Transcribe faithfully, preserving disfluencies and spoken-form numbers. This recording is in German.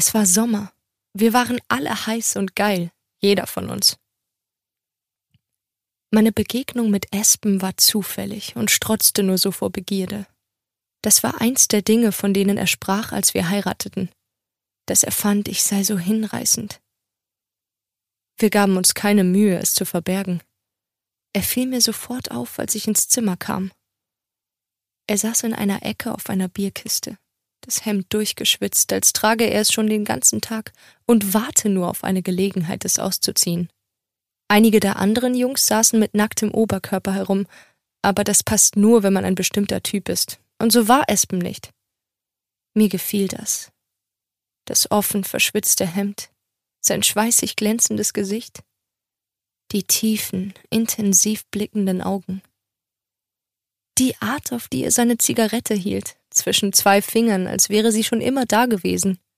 Es war Sommer. Wir waren alle heiß und geil, jeder von uns. Meine Begegnung mit Espen war zufällig und strotzte nur so vor Begierde. Das war eins der Dinge, von denen er sprach, als wir heirateten, dass er fand, ich sei so hinreißend. Wir gaben uns keine Mühe, es zu verbergen. Er fiel mir sofort auf, als ich ins Zimmer kam. Er saß in einer Ecke auf einer Bierkiste, das Hemd durchgeschwitzt, als trage er es schon den ganzen Tag und warte nur auf eine Gelegenheit, es auszuziehen. Einige der anderen Jungs saßen mit nacktem Oberkörper herum, aber das passt nur, wenn man ein bestimmter Typ ist. Und so war Espen nicht. Mir gefiel das. Das offen verschwitzte Hemd, sein schweißig glänzendes Gesicht, die tiefen, intensiv blickenden Augen. Die Art, auf die er seine Zigarette hielt, zwischen zwei Fingern, als wäre sie schon immer da gewesen.